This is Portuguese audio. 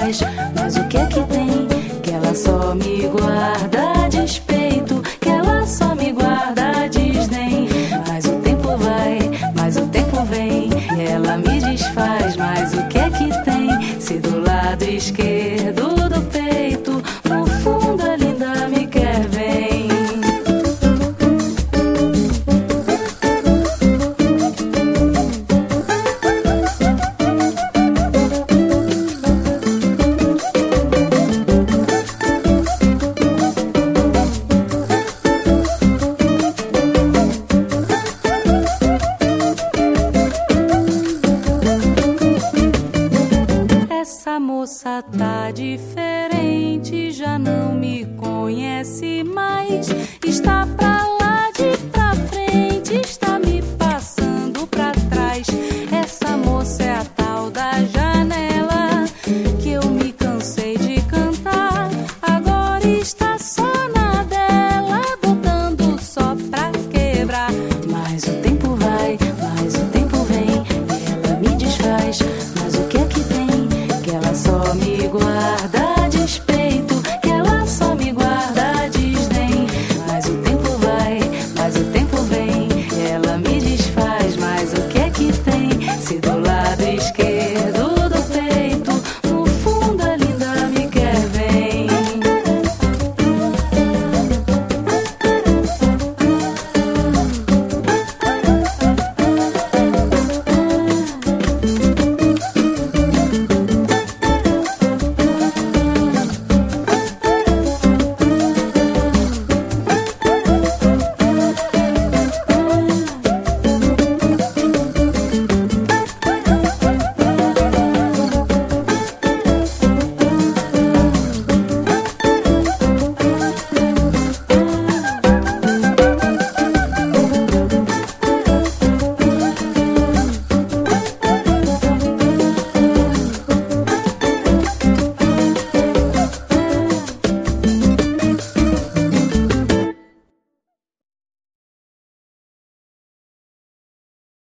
desfaz. Mas o que é que tem? Que ela só me guarda despeito, que ela só me guarda desdém. Mas o tempo vai, mas o tempo vem, e ela me desfaz. Mas o que é que tem? Se do lado esquerdo do peito, no fundo a linda me quer bem. Essa moça tá diferente, já não me conhece mais. Está pra lá de pra frente, está me passando pra trás. Essa moça é a tal da janela, que eu me cansei de cantar. Agora está só na dela, botando só pra quebrar. Mas o tempo vai, mas o tempo vem, e ela me desfaz. Mas o que é que tem? Que ela só me guarda